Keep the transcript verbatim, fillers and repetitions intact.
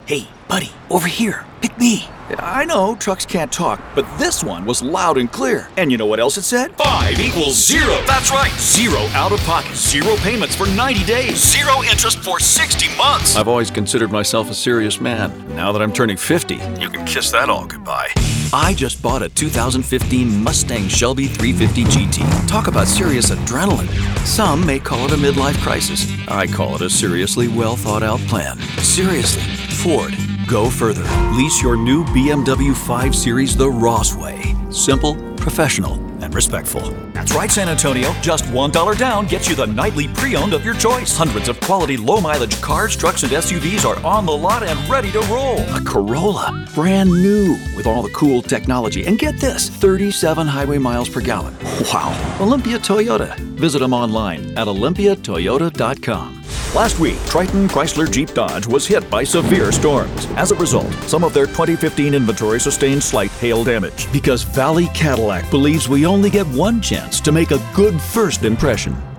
Hey, buddy, over here. Pick me. I know trucks can't talk, but this one was loud and clear. And you know what else it said? Five equals zero. That's right. Zero out of pocket. Zero payments for ninety days. Zero interest for sixty months. I've always considered myself a serious man. Now that I'm turning fifty, You can kiss that all goodbye. I just bought a two thousand fifteen Mustang Shelby three fifty G T. Talk about serious adrenaline. Some may call it a midlife crisis. I call it a seriously well thought out plan. Seriously, Ford, go further. Lease your new B M W five Series the Ross way. Simple, professional, and respectful. That's right, San Antonio. Just one dollar down gets you the nightly pre-owned of your choice. Hundreds of quality low-mileage cars, trucks, and S U Vs are on the lot and ready to roll. A Corolla, brand new, with all the cool technology. And get this, thirty-seven highway miles per gallon. Wow. Olympia Toyota. Visit them online at olympia toyota dot com. Last week, Triton Chrysler Jeep Dodge was hit by severe storms. As a result, some of their twenty fifteen inventory sustained slight hail damage. Because Valley Cadillac believes we only get one chance to make a good first impression.